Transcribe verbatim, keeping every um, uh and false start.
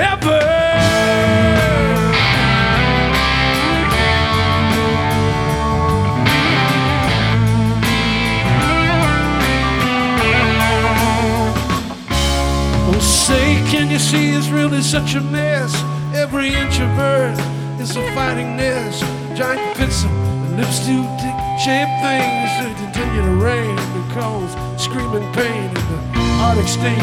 forever. Oh, say, can you see it's really such a mess? Every inch of earth is a fighting nest. Giant pits of lips to dick shaped things that continue to rain and cause screaming pain in the Arctic state